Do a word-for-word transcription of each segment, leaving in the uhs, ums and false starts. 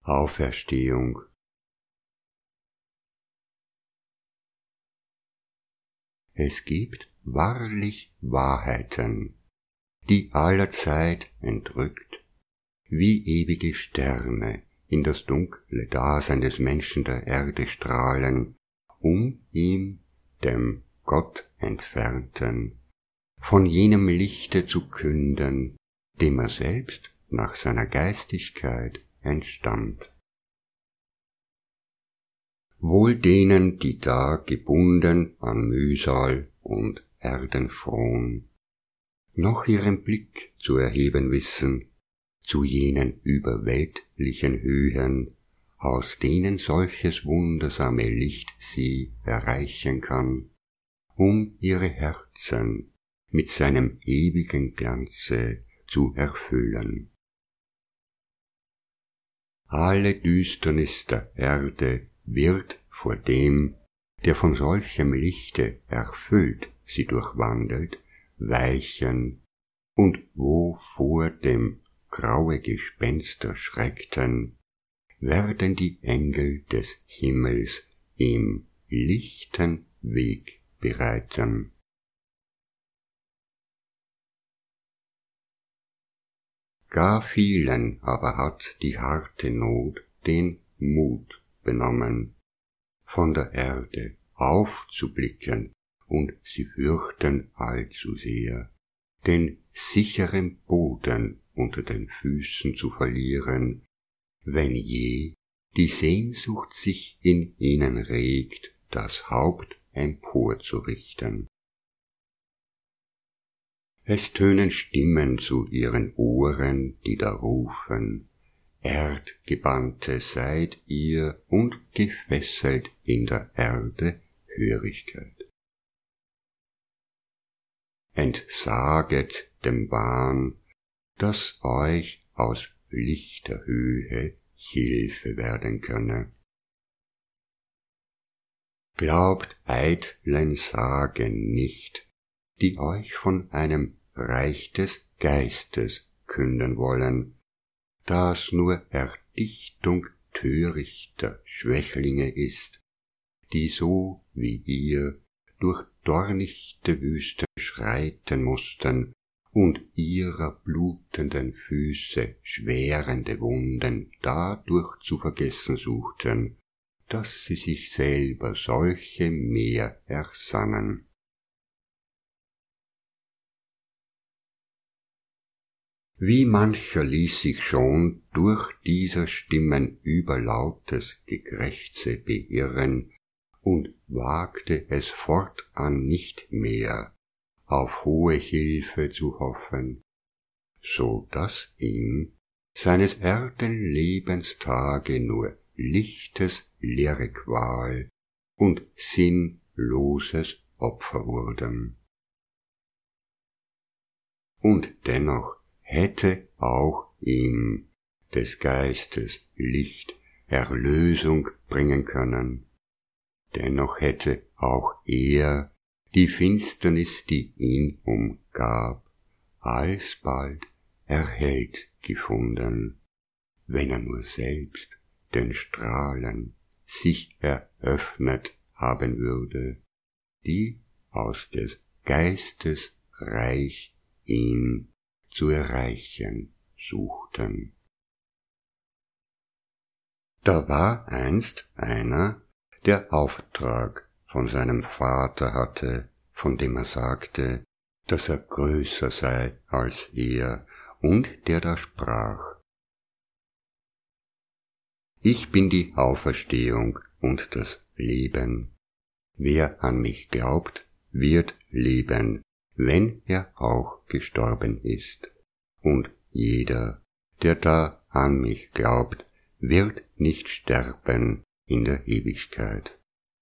Auferstehung. Es gibt wahrlich Wahrheiten, die allerzeit entrückt, wie ewige Sterne in das dunkle Dasein des Menschen der Erde strahlen, um ihm, dem Gott Entfernten, von jenem Lichte zu künden, dem er selbst nach seiner Geistigkeit entstammt. Wohl denen, die da gebunden an Mühsal und Erdenfron, noch ihren Blick zu erheben wissen, zu jenen überweltlichen Höhen, aus denen solches wundersame Licht sie erreichen kann, um ihre Herzen mit seinem ewigen Glanze zu erfüllen. Alle Düsternis der Erde wird vor dem, der von solchem Lichte erfüllt sie durchwandelt, weichen, und wo vor dem graue Gespenster schreckten, werden die Engel des Himmels ihm lichten Weg bereiten. Gar vielen aber hat die harte Not den Mut benommen, von der Erde aufzublicken, und sie fürchten allzu sehr, den sicheren Boden unter den Füßen zu verlieren, wenn je die Sehnsucht sich in ihnen regt, das Haupt emporzurichten. Es tönen Stimmen zu ihren Ohren, die da rufen, Erdgebannte seid ihr und gefesselt in der Erde Hörigkeit. Entsaget dem Wahn, dass euch aus lichter Höhe Hilfe werden könne. Glaubt eitlen Sagen nicht, die euch von einem Reich des Geistes künden wollen, das nur Erdichtung törichter Schwächlinge ist, die so wie ihr durch dornichte Wüste schreiten mussten und ihrer blutenden Füße schwerende Wunden dadurch zu vergessen suchten, dass sie sich selber solche mehr ersannen. Wie mancher ließ sich schon durch dieser Stimmen überlautes Gekrächze beirren und wagte es fortan nicht mehr, auf hohe Hilfe zu hoffen, so daß ihm seines Erdenlebenstage nur lichtes leere Qual und sinnloses Opfer wurden. Und dennoch hätte auch ihm des Geistes Licht Erlösung bringen können, dennoch hätte auch er die Finsternis, die ihn umgab, alsbald erhellt gefunden, wenn er nur selbst den Strahlen sich eröffnet haben würde, die aus des Geistes Reich ihn zu erreichen suchten. Da war einst einer, der Auftrag von seinem Vater hatte, von dem er sagte, dass er größer sei als er, und der da sprach: Ich bin die Auferstehung und das Leben. Wer an mich glaubt, wird leben, wenn er auch gestorben ist. Und jeder, der da an mich glaubt, wird nicht sterben in der Ewigkeit.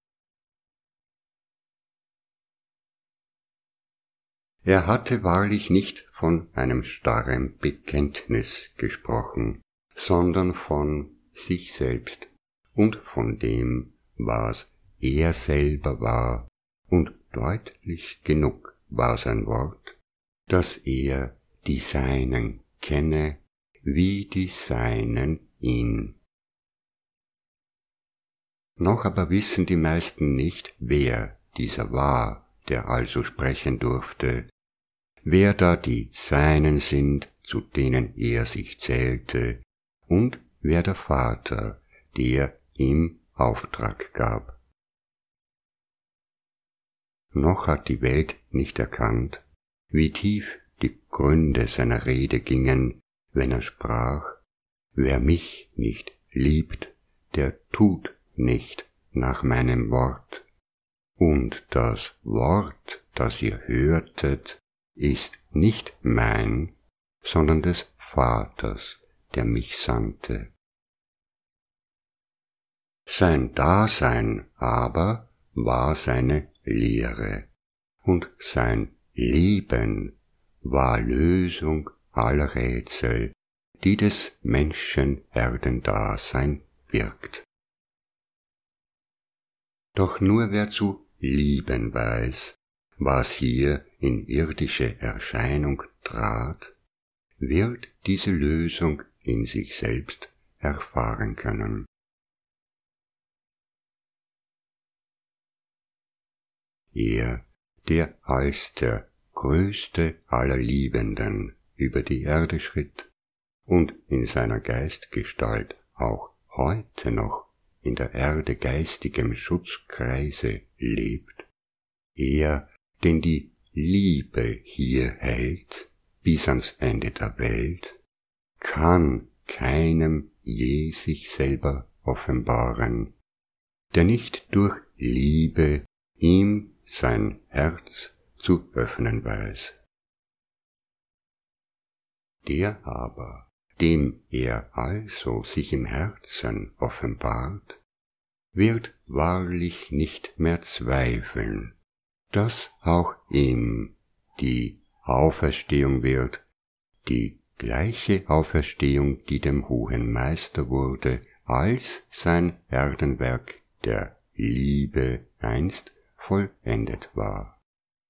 Er hatte wahrlich nicht von einem starren Bekenntnis gesprochen, sondern von sich selbst und von dem, was er selber war, und deutlich genug war sein Wort, dass er die Seinen kenne, wie die Seinen ihn, Noch aber wissen die meisten nicht, wer dieser war, der also sprechen durfte, wer da die Seinen sind, zu denen er sich zählte, und wer der Vater, der ihm Auftrag gab. Noch hat die Welt nicht erkannt, wie tief die Gründe seiner Rede gingen, wenn er sprach, wer mich nicht liebt, der tut nicht nach meinem Wort. Und das Wort, das ihr hörtet, ist nicht mein, sondern des Vaters, der mich sandte. Sein Dasein aber war seine Lehre, und sein Leben war Lösung aller Rätsel, die des Menschen Erdendasein birgt. Doch nur wer zu lieben weiß, was hier in irdische Erscheinung trat, wird diese Lösung in sich selbst erfahren können. Er, der als der größte aller Liebenden über die Erde schritt und in seiner Geistgestalt auch heute noch in der Erde geistigem Schutzkreise lebt, er, den die Liebe hier hält, bis ans Ende der Welt, kann keinem je sich selber offenbaren, der nicht durch Liebe ihm sein Herz zu öffnen weiß. Der aber, dem er also sich im Herzen offenbart, wird wahrlich nicht mehr zweifeln, dass auch ihm die Auferstehung wird, die gleiche Auferstehung, die dem hohen Meister wurde, als sein Erdenwerk der Liebe einst vollendet war.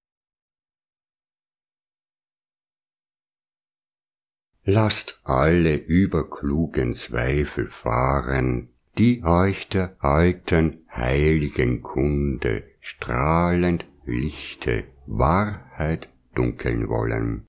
Lasst alle überklugen Zweifel fahren, die euch der alten heiligen Kunde strahlend lichte Wahrheit dunkeln wollen.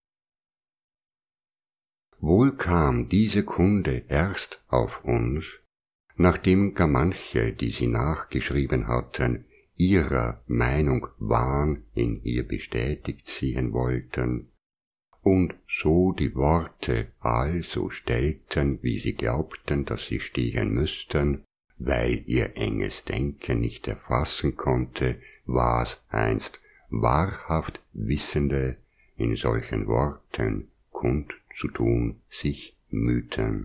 Wohl kam diese Kunde erst auf uns, nachdem gar manche, die sie nachgeschrieben hatten, ihrer Meinung Wahn in ihr bestätigt sehen wollten, und so die Worte also stellten, wie sie glaubten, dass sie stehen müssten, weil ihr enges Denken nicht erfassen konnte, was einst wahrhaft Wissende in solchen Worten kundzutun sich mühten.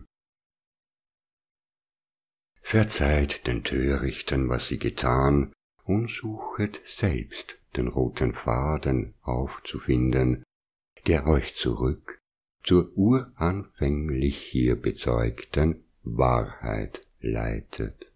Verzeiht den Törichten, was sie getan, und suchet selbst den roten Faden aufzufinden, der euch zurück zur uranfänglich hier bezeugten Wahrheit leitet.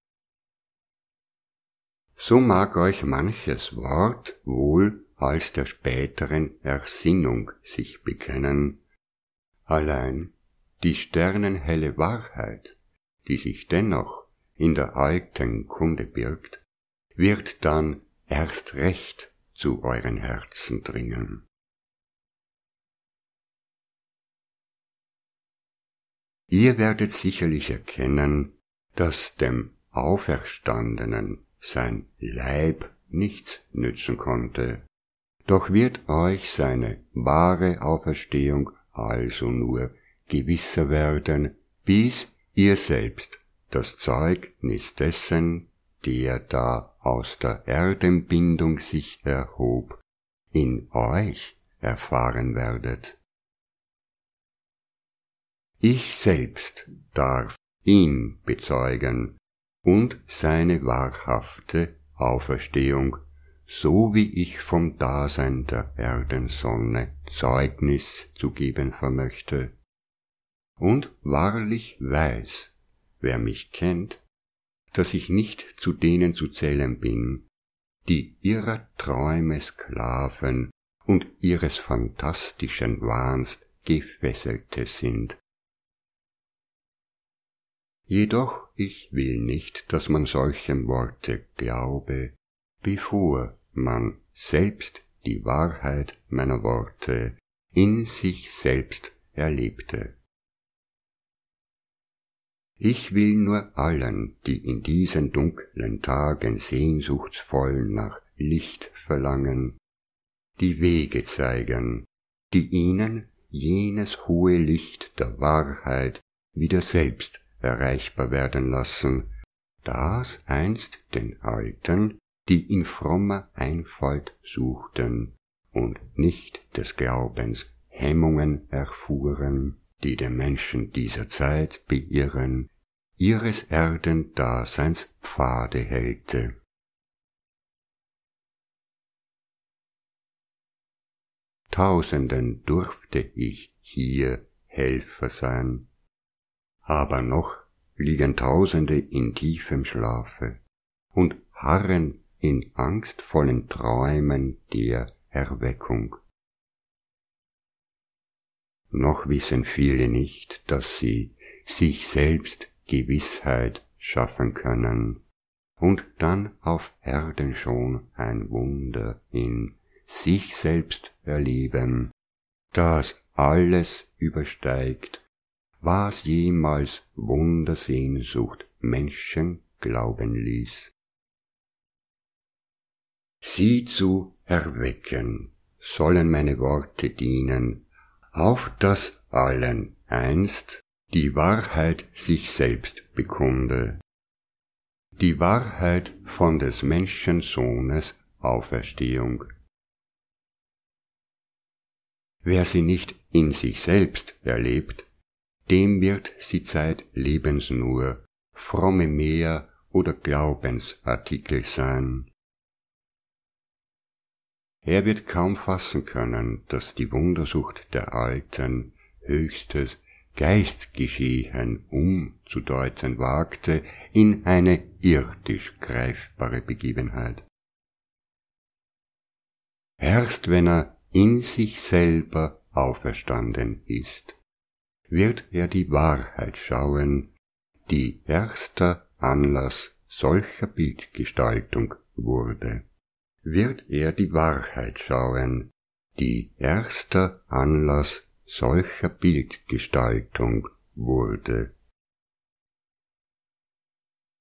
So mag euch manches Wort wohl als der späteren Ersinnung sich bekennen, allein die sternenhelle Wahrheit, die sich dennoch in der alten Kunde birgt, wird dann erst recht zu euren Herzen dringen. Ihr werdet sicherlich erkennen, dass dem Auferstandenen sein Leib nichts nützen konnte, doch wird euch seine wahre Auferstehung also nur gewisser werden, bis ihr selbst das Zeugnis dessen, der da aus der Erdenbindung sich erhob, in euch erfahren werdet. Ich selbst darf ihn bezeugen und seine wahrhafte Auferstehung, so wie ich vom Dasein der Erdensonne Zeugnis zu geben vermöchte. Und wahrlich weiß, wer mich kennt, dass ich nicht zu denen zu zählen bin, die ihrer Träume Sklaven und ihres phantastischen Wahns Gefesselte sind. Jedoch ich will nicht, dass man solchem Worte glaube, bevor man selbst die Wahrheit meiner Worte in sich selbst erlebte. Ich will nur allen, die in diesen dunklen Tagen sehnsuchtsvoll nach Licht verlangen, die Wege zeigen, die ihnen jenes hohe Licht der Wahrheit wieder selbst erreichbar werden lassen, das einst den Alten, die in frommer Einfalt suchten und nicht des Glaubens Hemmungen erfuhren, die den Menschen dieser Zeit beirren, ihres Erdendaseins Pfade hellte. Tausenden durfte ich hier Helfer sein, aber noch liegen Tausende in tiefem Schlafe und harren in angstvollen Träumen der Erweckung. Noch wissen viele nicht, dass sie sich selbst Gewissheit schaffen können und dann auf Erden schon ein Wunder in sich selbst erleben, das alles übersteigt, was jemals Wundersehnsucht Menschen glauben ließ. Sie zu erwecken sollen meine Worte dienen, auf dass allen einst die Wahrheit sich selbst bekunde, die Wahrheit von des Menschensohnes Auferstehung. Wer sie nicht in sich selbst erlebt, dem wird sie zeitlebens nur fromme Mehr oder Glaubensartikel sein. Er wird kaum fassen können, dass die Wundersucht der Alten höchstes Geistgeschehen umzudeuten wagte in eine irdisch greifbare Begebenheit. Erst wenn er in sich selber auferstanden ist, wird er die Wahrheit schauen, die erster Anlass solcher Bildgestaltung wurde. Wird er die Wahrheit schauen, die erster Anlass solcher Bildgestaltung wurde.